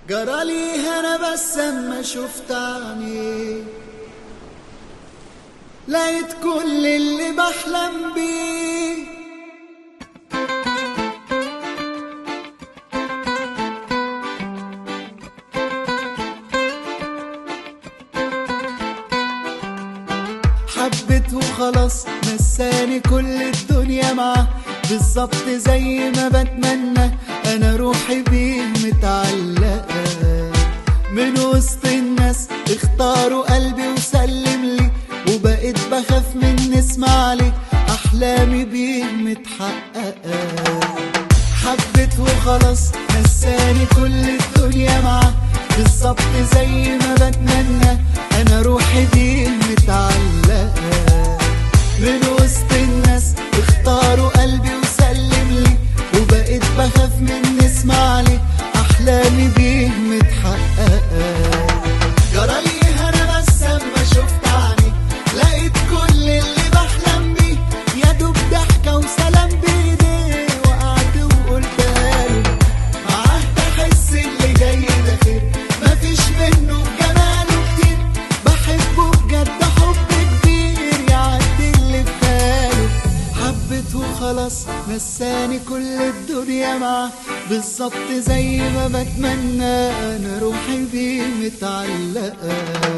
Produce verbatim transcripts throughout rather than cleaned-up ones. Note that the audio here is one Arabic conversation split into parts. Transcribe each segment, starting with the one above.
جرالي هنا بس اما شفت عينيه لقيت كل اللي بحلم بيه. حبيت وخلاص نساني كل الدنيا معاه بالظبط زي ما بتمنى، انا روحي بيه متعلقة من وسط الناس اختاروا قلبي وسلم لي، وبقيت بخاف من اسمع لي احلامي بيه متحققة. حبيت وخلاص نساني كل الدنيا معاه بالظبط زي ما بتمنى، انا روحي بيه متعلقة من وسط الناس اختاروا قلبي وسلم لي، وبقيت بخاف من اسمع لي احلامي بيه متحققة. جرالي هنا بس اما شفت عني لقيت كل اللي بحلم بيه، يا دوب ضحكة وسلام بايديه وقعت وقلتها له معاه بحس اللي جاي ده خير مفيش منه بجماله كتير، بحبه بجد حب كبير يعدي اللي في باله. حبيت وخلاص نساني كل الدنيا معاه بالظبط زي ما بتمنى، انا روحي بيه متعلقة.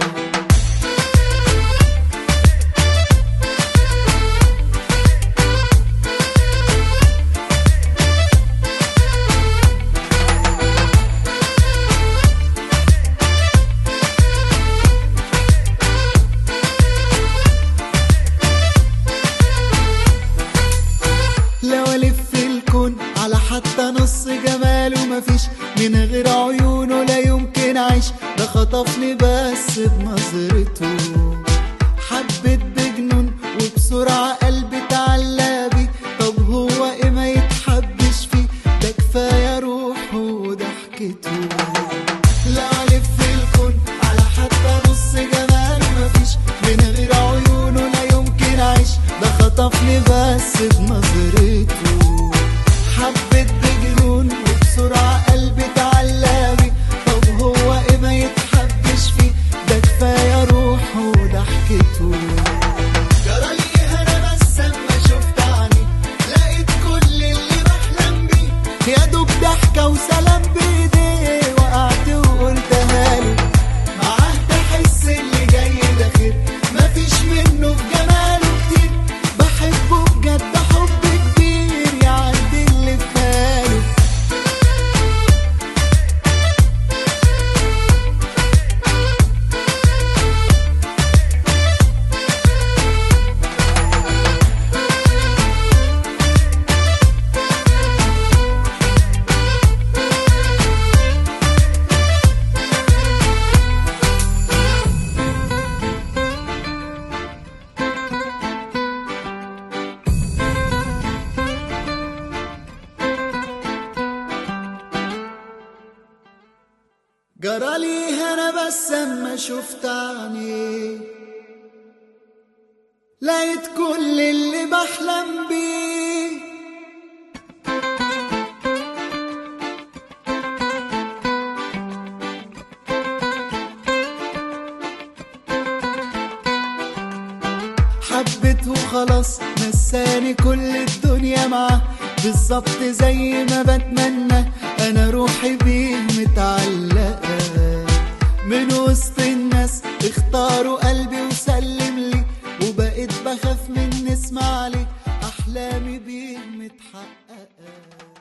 لو الف الكون على حتى نص جماله مفيش من غير عيونه لا يمكن اعيش، ده خطفني بس بنظرته. حبيت بجنون وبسرعة قلبي اتعلق بيه، طب هو ايه ما يتحبش فيه، ده كفاية روحه وضحكته. لو الف الكون على حتى نص جماله مفيش من غير عيونه لا يمكن اعيش، ده خطفني بس بنظرته. حبيت بجنون وبسرعة قلبي اتعلق بيه، طب هو ايه ما يتحبش فيه، ده كفاية روحه وضحكته. جرالي هنا بس اما شفت عني لقيت كل اللي بحلم بيه، يا دوب ضحكة وسلام بايديه وقعت وقلتها له معاه بحس اللي جاي ده خير مفيش منه بجماله كتير، بحبه بجد حب كبير يعدي اللي في باله. جرالي هنا بس اما شفت عينيه لقيت كل اللي بحلم بيه. حبيت وخلاص نساني كل الدنيا معاه بالظبط زي ما بتمنى، انا روحي بيه متعلقة من وسط الناس اختاروا قلبي وسلم لي، وبقيت بخاف من اسمع لي احلامي بيه متحققة.